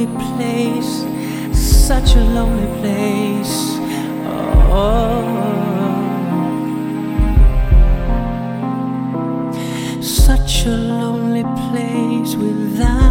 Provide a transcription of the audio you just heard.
lonely place, such a lonely place. Oh, such a lonely place without